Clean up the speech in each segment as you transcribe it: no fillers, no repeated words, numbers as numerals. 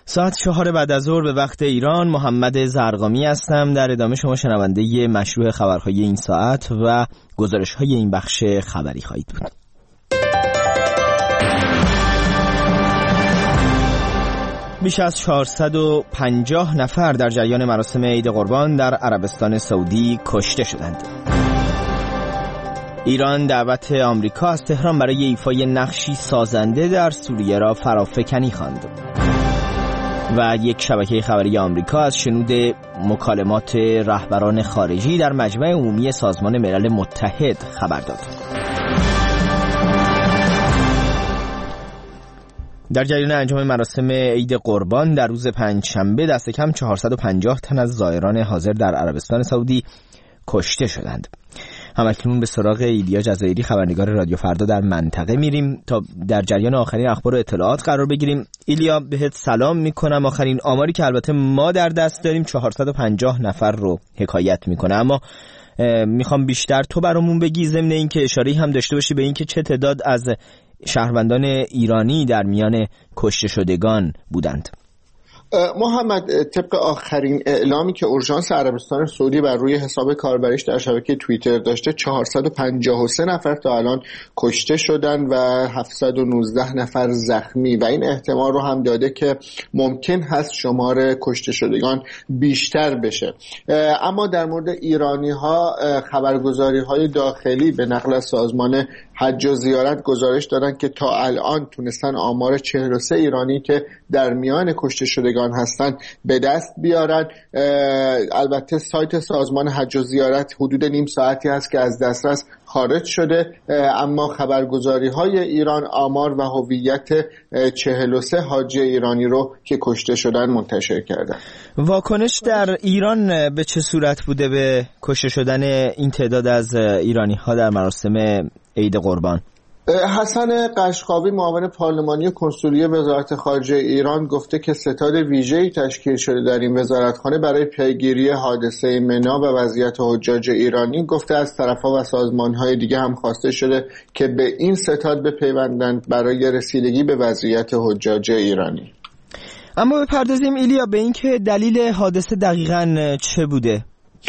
ساعت 4 بعد از ظهر به وقت ایران. محمد زرقامی هستم. در ادامه شما شنونده مشروع خبرهای این ساعت و گزارش‌های این بخش خبری خواهید بود. بیش از 450 نفر در جریان مراسم عید قربان در عربستان سعودی کشته شدند. ایران دعوت آمریکا از تهران برای ایفای نقشی سازنده در سوریه را فرافکنی خواند. و یک شبکه خبری آمریکا از شنود مکالمات رهبران خارجی در مجمع عمومی سازمان ملل متحد خبر داد. در جریان انجام مراسم عید قربان در روز پنجشنبه دست کم 450 تن از زائران حاضر در عربستان سعودی کشته شدند. همکنون به سراغ ایلیا جزایری خبرنگار رادیو فردا در منطقه میریم تا در جریان آخرین اخبار و اطلاعات قرار بگیریم. ایلیا بهت سلام میکنم. آخرین آماری که البته ما در دست داریم 450 نفر رو حکایت میکنه، اما میخوام بیشتر تو برامون بگی، ضمن این که اشاره‌ای هم داشته باشی به این که چه تعداد از شهروندان ایرانی در میان کشته شدگان بودند. محمد، طبق آخرین اعلامی که اورژانس عربستان سعودی بر روی حساب کاربریش در شبکه توییتر داشته 453 نفر تا الان کشته شدن و 719 نفر زخمی و این احتمال رو هم داده که ممکن هست شمار کشته شدگان بیشتر بشه. اما در مورد ایرانی ها خبرگزاری های داخلی به نقل از سازمان حج و زیارت گزارش دادن که تا الان تونستن آمار 43 ایرانی که در میان کشته شدگان هستن به دست بیارن. البته سایت سازمان حج و زیارت حدود نیم ساعتی هست که از دسترس خارج شده، اما خبرگزاری های ایران آمار و هویت 43 حاجی ایرانی رو که کشته شدن منتشر کردن. واکنش در ایران به چه صورت بوده به کشته شدن این تعداد از ایرانی ها در مراسم عید قربان؟ حسن قشقابی معاون پارلمانی و کنسولی وزارت خارجه ایران گفته که ستاد ویژه‌ای تشکیل شده در این وزارتخانه برای پیگیری حادثه منا و وضعیت حجاج ایرانی. گفته از طرف‌ها و سازمان‌های دیگه هم خواسته شده که به این ستاد بپیوندند برای رسیدگی به وضعیت حجاج ایرانی. اما بپردازیم ایلیا به این که دلیل حادثه دقیقاً چه بوده؟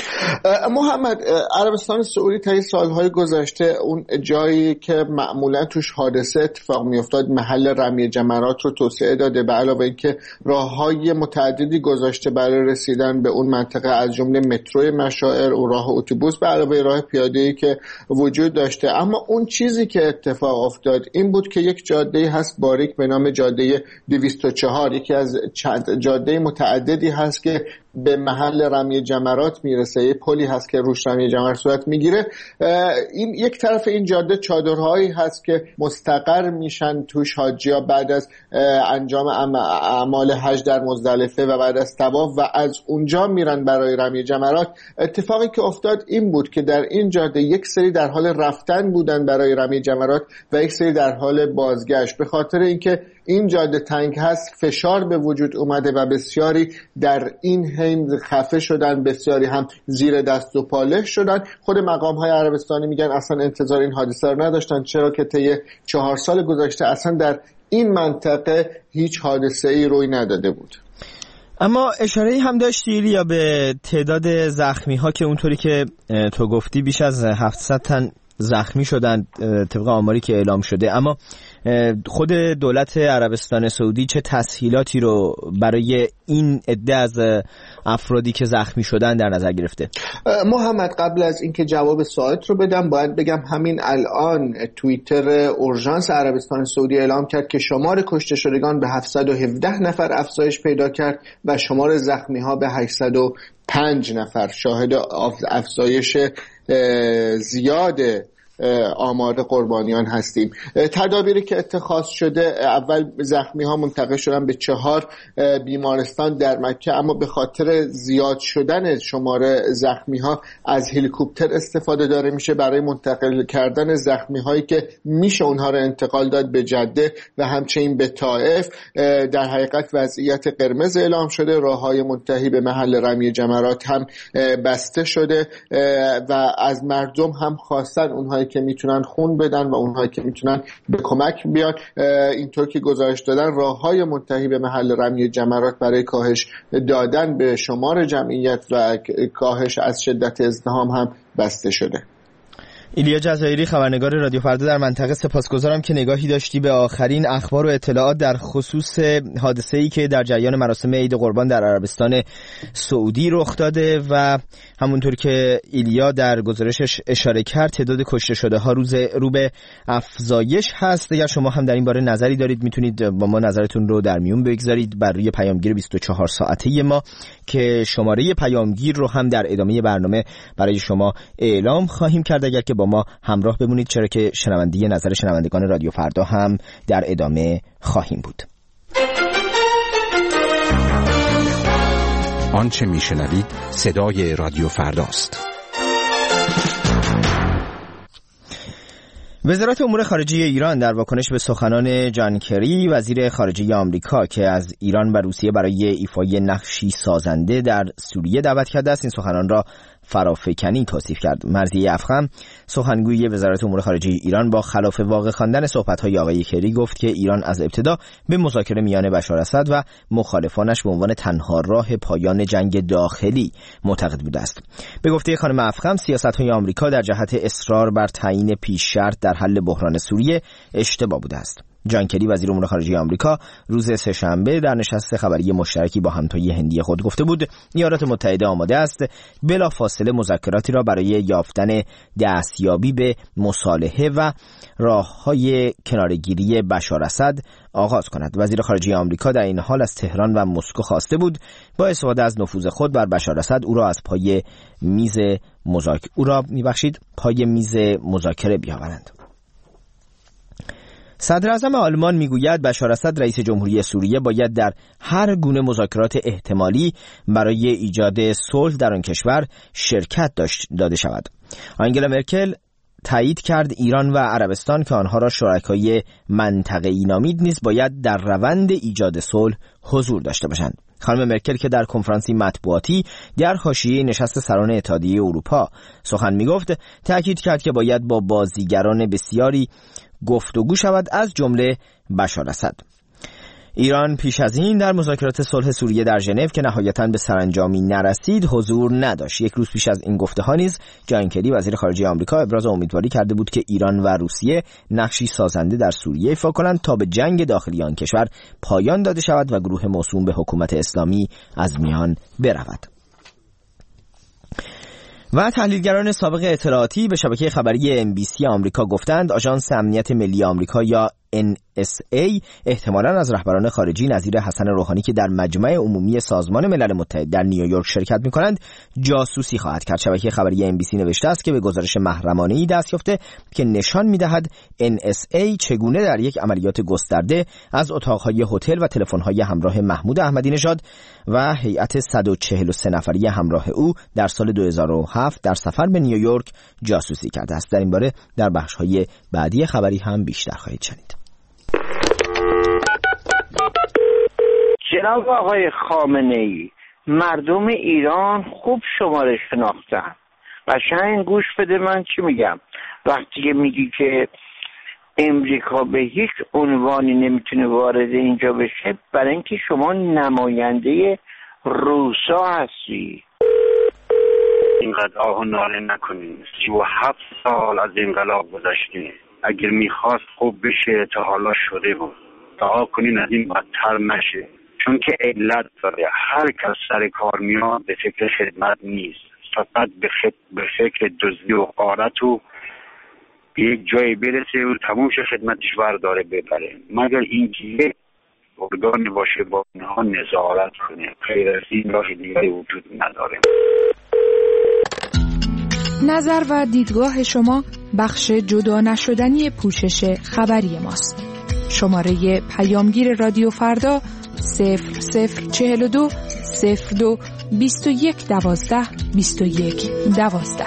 محمد، عربستان سعودی طی سالهای گذشته اون جایی که معمولا توش حادثه اتفاق میافتاد محل رمی جمرات رو توسعه داده، به علاوه اینکه راههای متعددی گذاشته برای رسیدن به اون منطقه از جمله مترو مشاعر و راه اتوبوس به علاوه راه پیاده‌ای که وجود داشته. اما اون چیزی که اتفاق افتاد این بود که یک جاده هست باریک به نام جاده 204، یکی از چند جاده متعددی هست که به محل رمی جمرات میرسه. یه پلی هست که روش رمی جمرات صورت میگیره. این یک طرف این جاده چادرهایی هست که مستقر میشن توش حاجی‌ها بعد از انجام اعمال حج در مزدلفه و بعد از طواف و از اونجا میرن برای رمی جمرات. اتفاقی که افتاد این بود که در این جاده یک سری در حال رفتن بودن برای رمی جمرات و یک سری در حال بازگشت. به خاطر اینکه این جاده تنگ هست فشار به وجود اومده و بسیاری در این حین خفه شدن، بسیاری هم زیر دست و پا شدن. خود مقام‌های عربستانی میگن اصلا انتظار این حادثه رو نداشتن، چرا که طی 4 سال گذشته اصلا در این منطقه هیچ حادثه‌ای روی نداده بود. اما اشاره‌ای هم داشتی ایلیا به تعداد زخمی‌ها که اونطوری که تو گفتی بیش از 700 تن زخمی شدند طبق آماری که اعلام شده. اما خود دولت عربستان سعودی چه تسهیلاتی رو برای این عده از افرادی که زخمی شدن در نظر گرفته؟ محمد، قبل از اینکه جواب سوالت رو بدم باید بگم همین الان توییتر اورژانس عربستان سعودی اعلام کرد که شمار کشته شدگان به 717 نفر افزایش پیدا کرد و شمار زخمی ها به 805 نفر. شاهد افزایش زیاد آمار قربانیان هستیم. تدابیری که اتخاذ شده، اول زخمی ها منتقل شدن به 4 بیمارستان در مکه، اما به خاطر زیاد شدن شمار زخمی ها از هلیکوپتر استفاده داره میشه برای منتقل کردن زخمی هایی که میشه اونها رو انتقال داد به جده و همچنین به طائف. در حقیقت وضعیت قرمز اعلام شده، راههای منتهی به محل رمی جمرات هم بسته شده و از مردم هم خواستن اونهایی که میتونن خون بدن و اونهایی که میتونن به کمک بیان. اینطور که گزارش دادن راههای منتهی به محل رمی جمرات برای کاهش دادن به شمار جمعیت و کاهش از شدت ازدحام هم بسته شده. ایلیا جزایری، خبرنگار رادیو فردا در منطقه، سپاسگزارم که نگاهی داشتی به آخرین اخبار و اطلاعات در خصوص حادثه‌ای که در جریان مراسم عید قربان در عربستان سعودی رخ داده و همونطور که ایلیا در گزارشش اشاره کرد تعداد کشته شده ها رو به افزایش هست. اگر شما هم در این باره نظری دارید میتونید با ما نظرتون رو در میون بگذارید بر روی پیامگیر 24 ساعته ما که شماره پیامگیر رو هم در ادامه برنامه برای شما اعلام خواهیم کرد اگر که با ما همراه بمونید، چرا که شنوندگی نظر شنوندگان رادیو فردا هم در ادامه خواهیم بود. آنچه میشنوید صدای رادیو فرداست. وزارت امور خارجه ایران در واکنش به سخنان جان کری وزیر خارجه آمریکا که از ایران و روسیه برای ایفای نقشی سازنده در سوریه دعوت کرده است، این سخنان را فرافکنی توصیف کرد. مرضیه افخم، سخنگوی وزارت امور خارجه ایران، با خلاف واقع خواندن صحبت‌های آقای کری گفت که ایران از ابتدا به مذاکره میان بشار اسد و مخالفانش به عنوان تنها راه پایان جنگ داخلی معتقد بوده است. به گفته خانم افخم، سیاست‌های آمریکا در جهت اصرار بر تعیین پیش شرط در حل بحران سوریه اشتباه بوده است. جان کری وزیر امور خارجه آمریکا روز سه‌شنبه در نشست خبری مشترکی با همتای هندی خود گفته بود ایالات متحده آماده است بلافاصله مذاکراتی را برای یافتن دستیابی به مصالحه و راه‌های کناره‌گیری بشار اسد آغاز کند. وزیر خارجه آمریکا در این حال از تهران و مسکو خواسته بود با استفاده از نفوذ خود بر بشار اسد او را پای میز مذاکره بیاورند. صدر اعظم آلمان میگوید بشار اسد رئیس جمهوری سوریه باید در هر گونه مذاکرات احتمالی برای ایجاد صلح در آن کشور شرکت داده شود. آنگلا مرکل تایید کرد ایران و عربستان که آنها را شرکای منطقه‌ای نامید نیز باید در روند ایجاد صلح حضور داشته باشند. خانم مرکل که در کنفرانسی مطبوعاتی در حاشیه نشست سران اتحادیه اروپا سخن میگفت، تاکید کرد که باید با بازیگران بسیاری گفتگو شود، از جمله بشار اسد. ایران پیش از این در مذاکرات صلح سوریه در ژنو که نهایتاً به سرانجامی نرسید حضور نداشت. یک روز پیش از این گفته‌ها نیز جان کری وزیر خارجه آمریکا ابراز امیدواری کرده بود که ایران و روسیه نقشی سازنده در سوریه ایفا کنند تا به جنگ داخلی آن کشور پایان داده شود و گروه موسوم به حکومت اسلامی از میان برود. و تحلیلگران سابق اطلاعاتی به شبکه خبری NBC آمریکا گفتند آژانس امنیت ملی آمریکا یا NSA احتمالاً از رهبران خارجی نظیر حسن روحانی که در مجمع عمومی سازمان ملل متحد در نیویورک شرکت می‌کنند جاسوسی خواهد کرد. شبکه خبری NBC نوشته است که به گزارش محرمانه‌ای دست یافته که نشان می‌دهد NSA چگونه در یک عملیات گسترده از اتاق‌های هتل و تلفن‌های همراه محمود احمدی نژاد و هیئت 143 نفری همراه او در سال 2007 در سفر به نیویورک جاسوسی کرده است. در این باره در بخش‌های بعدی خبری هم بیشتر خواهید شنید. جناب آقای خامنه‌ای، مردم ایران خوب شما رو شناختن. قشنگ گوش بده من چی میگم. وقتی که میگی که امریکا به هیچ عنوانی نمیتونه وارد اینجا بشه، برای اینکه شما نماینده روسا هستی. اینقدر آه و ناله نکنین. 37 سال از انقلاب گذشته. اگر میخواست خوب بشه تا حالا شده بود. دعا کنین از این بدتر نشه. چون که علت داره. هر کس سر کار میاد به فکر خدمت نیست. فقط به فکر دزدی و غارت و به یک جای برسه و تموم شه خدمتش داره ببره. مگر اینکه یک ارگانی باشه با اینها نظارت کنه. غیر از این راه دیگری وجود نداره. نظر و دیدگاه شما بخش جدا نشدنی پوشش خبری ماست. شماره پیامگیر رادیو فردا 0042 02 21 12 21 12.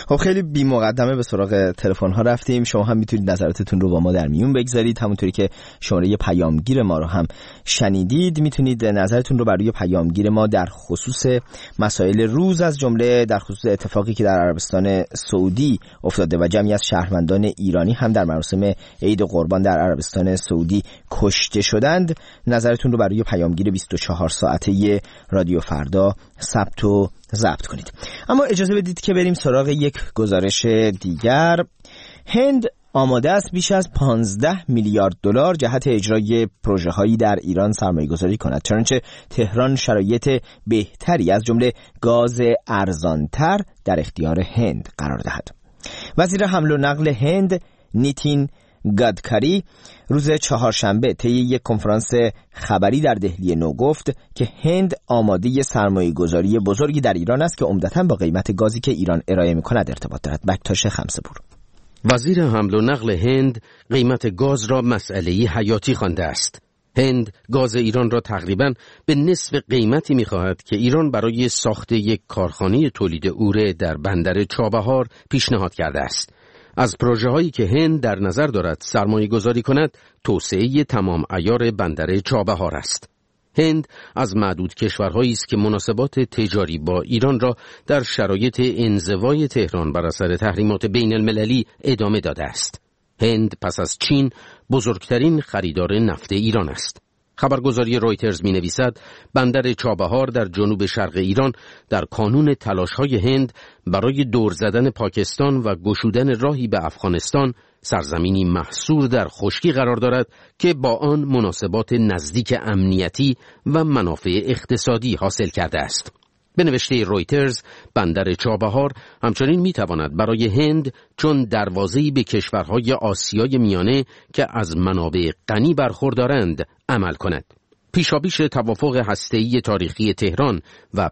خب خیلی بی مقدمه به سراغ تلفن ها رفتیم. شما هم میتونید نظراتتون رو با ما در میون بگذارید. همونطوری که شماره پیامگیر ما رو هم شنیدید، میتونید نظرتون رو بر روی پیامگیر ما در خصوص مسائل روز، از جمله در خصوص اتفاقی که در عربستان سعودی افتاده و جمعی از شهروندان ایرانی هم در مراسم عید قربان در عربستان سعودی کشته شدند، نظرتون رو بر روی پیامگیر 24 ساعته رادیو فردا ثبت و ضبط کنید. اما اجازه بدید که بریم سراغ یک گزارش دیگر. هند آماده است بیش از 15 میلیارد دلار جهت اجرای پروژه‌هایی در ایران سرمایه‌گذاری کند، چنانچه تهران شرایط بهتری از جمله گاز ارزانتر در اختیار هند قرار دهد. وزیر حمل و نقل هند نیتین گادکاری روز چهارشنبه طی یک کنفرانس خبری در دهلی نو گفت که هند آماده سرمایه‌گذاری بزرگی در ایران است که عمدتاً با قیمت گازی که ایران ارائه می‌کند ارتباط دارد. بکتاش خمسه‌پور. وزیر حمل و نقل هند قیمت گاز را مسئله‌ای حیاتی خوانده است. هند گاز ایران را تقریباً به نصف قیمتی می‌خواهد که ایران برای ساخت یک کارخانه تولید اوره در بندر چابهار پیشنهاد کرده است. از پروژه‌هایی که هند در نظر دارد سرمایه‌گذاری کند، توسعه تمام عیار بندر چابهار است. هند از معدود کشورهایی است که مناسبات تجاری با ایران را در شرایط انزوای تهران بر اثر تحریمات بین المللی ادامه داده است. هند پس از چین بزرگترین خریدار نفت ایران است. خبرگزاری رویترز می نویسد بندر چابهار در جنوب شرق ایران در کانون تلاش‌های هند برای دور زدن پاکستان و گشودن راهی به افغانستان سرزمینی محصور در خشکی قرار دارد که با آن مناسبات نزدیک امنیتی و منافع اقتصادی حاصل کرده است. به نوشته رویترز، بندر چابهار همچنین میتواند برای هند چون دروازه‌ای به کشورهای آسیای میانه که از منابع غنی برخوردارند عمل کند. پیشاپیش توافق هسته‌ای تاریخی تهران و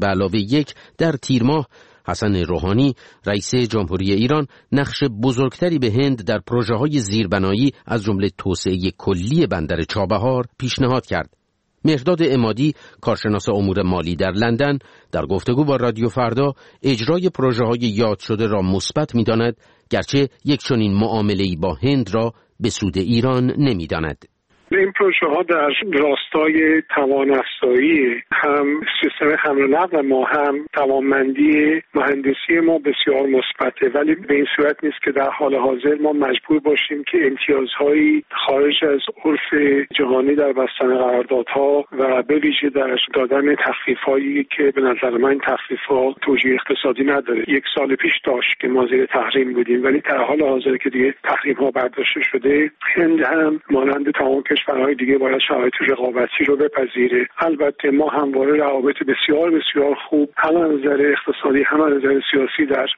5+1 در تیر ماه، حسن روحانی رئیس جمهوری ایران نقش بزرگتری به هند در پروژه‌های زیربنایی از جمله توسعه کلی بندر چابهار پیشنهاد کرد. مهرداد عمادی کارشناس امور مالی در لندن در گفتگو با رادیو فردا اجرای پروژه‌های یاد شده را مثبت می‌داند، گرچه یک چنین معامله‌ای با هند را به سود ایران نمی‌داند. این پروژه ها در راستای توانافزایی هم سیستم حمل و نقل ما هم توانمندی مهندسی ما بسیار مثبته، ولی به این صورت نیست که در حال حاضر ما مجبور باشیم که امتیازهایی خارج از عرف جهانی در بستن قراردادها و به ویژه در دادن تخفیف‌هایی که به نظر من این تخفیف‌ها توجیه اقتصادی نداره. یک سال پیش داشت که ما زیر تحریم بودیم، ولی در حال حاضر که دیگه تحریم‌ها برداشته شده، هند هم مانند تمام کشورهای دیگه باید شرایط رقابتی رو بپذیره. البته ما همواره روابط بسیار بسیار خوب هم از نظر اقتصادی هم از نظر سیاسی در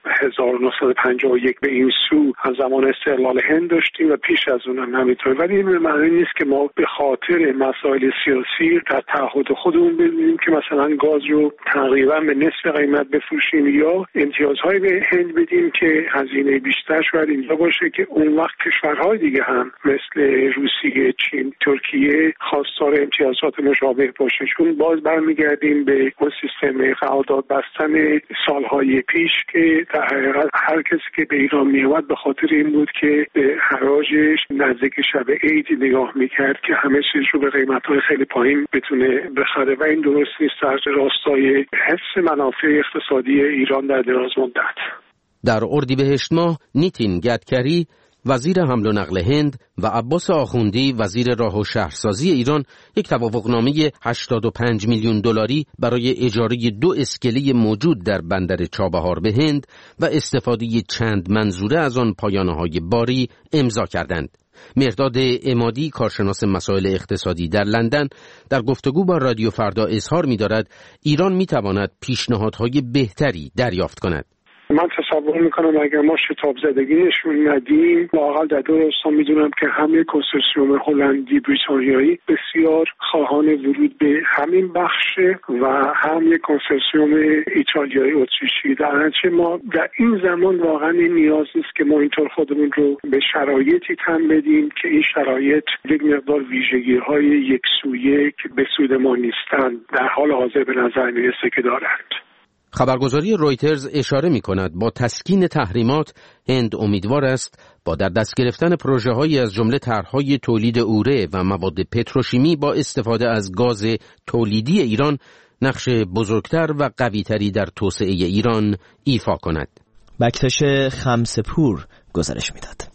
1951 به این سو از زمان استقلال هند داشتیم و پیش از اون هم همینطور، ولی این به معنی نیست که ما به خاطر مسائل سیاسی در تعهد خودمون ببینیم که مثلا گاز رو تقریبا به نصف قیمت بفروشیم یا امتیازهای به هند بدیم که هزینه بیشتر شاید اینجا باشه که اون وقت کشورهای دیگه هم مثل روسیه، چین، ترکیه خواستار امتیازات مشابه باشه، چون باز برمیگردیم به اون سیستم قرارداد بستن سالهای پیش که در حقیقت هر کسی که به ایران میومد به خاطر این بود که به حراجش نزدیک شب عید نگاه میکرد که همه چیز رو به قیمت‌های خیلی پایین بتونه بخره و این درست نیست در راستای حفظ منافع اقتصادی ایران در دراز مدت. در اردیبهشت ماه نیتین گادکری وزیر حمل و نقل هند و عباس آخوندی وزیر راه و شهرسازی ایران یک توافقنامه 85 میلیون دلاری برای اجاره 2 اسکله موجود در بندر چابهار به هند و استفاده چند منظوره از آن پایانه‌های باری امضا کردند. مهرداد عمادی کارشناس مسائل اقتصادی در لندن در گفتگو با رادیو فردا اظهار می‌دارد ایران می‌تواند پیشنهادهای بهتری دریافت کند. من تصور میکنم اگر ما شتاب زدگی نشون ندیم، واقعا در دو راستا میدونم که همه کنسورسیوم هلندی بریتانیایی بسیار خواهان ورود به همین بخشه و هم یک کنسورسیوم ایتالیایی اتریشی. در نتیجه ما در این زمان واقعا این نیاز نیست که ما اینطور خودمون رو به شرایطی تن بدیم که این شرایط یک مقدار ویژگی‌های یکسویه که به سود ما نیستن در حال حاضر به نظر میرسه که دارند. خبرگزاری رویترز اشاره می کند با تسکین تحریمات هند امیدوار است با در دست گرفتن پروژه‌هایی از جمله طرح‌های تولید اوره و مواد پتروشیمی با استفاده از گاز تولیدی ایران نقش بزرگتر و قوی‌تری در توسعه ایران ایفا کند. بکتش خمسپور گزارش می‌داد.